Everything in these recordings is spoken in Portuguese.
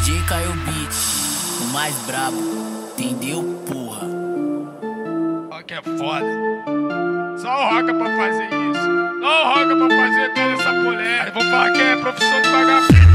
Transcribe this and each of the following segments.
DJ Caio Beat, o mais brabo, entendeu, porra? Rock é foda. Só o Roca pra fazer isso. Só o Roca pra fazer toda essa polêmica. Aí vou falar que é profissão de vagabundo.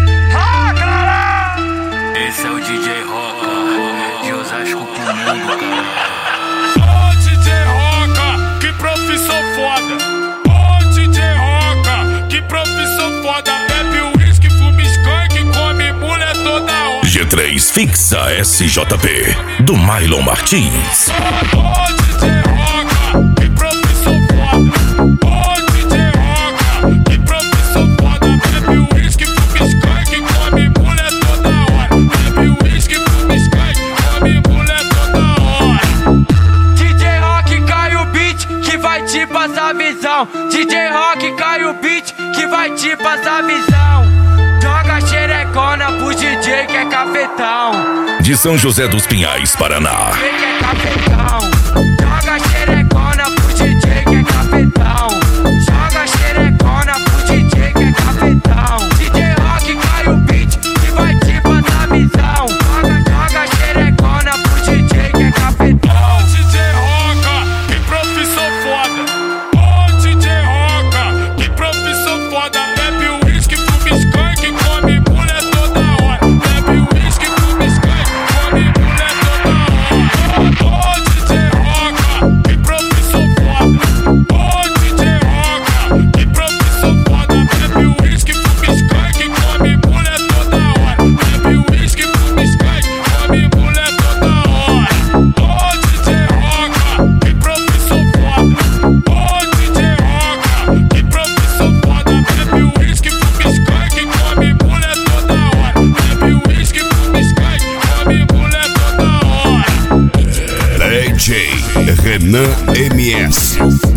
Esse é o DJ Roca, de Osasco pro mundo, cara. Ô DJ Roca, que profissão foda. Ô DJ Roca, que profissão foda. Bebe uísque, fuma skunk, come mulher toda hora. G3 fixa SJP, do Mylon Martins. Ô DJ Roca, que profissão foda. Ô DJ Roca, que profissão foda. Bebe uísque, fuma skunk, come mulher toda hora. Bebe uísque, fuma skunk, come mulher toda hora. DJ Rock cai o beat que vai te passar visão. DJ Rock cai o beat que vai te passar visão. Joga xerecona pro DJ que é cafetão. De São José dos Pinhais, Paraná. DJ que é cafetão. Joga xerecona pro DJ que é cafetão. Joga xerecona pro DJ que é cafetão. DJ Rock cai o beat que vai te passar visão. Joga xerecona pro DJ que é cafetão. Ô DJ Roca, que profissão foda. Ô DJ Roca, que profissão foda. Bebe uísque, fuma skunk, come mulher toda hora. Bebe uísque, fuma skunk, come mulher toda hora. Ô DJ Roca, que profissão foda. Ô DJ Roca, que profissão foda. Bebe uísque, fuma skunk, come mulher toda hora. Bebe uísque, fuma skunk, come mulher toda hora. Ô DJ Roca, que profissão foda. Ô DJ Roca, que profissão foda. Bebe uísque, fuma skunk, come mulher toda hora. Bebe uísque, fuma skunk, come mulher toda hora. DJ Renan MS.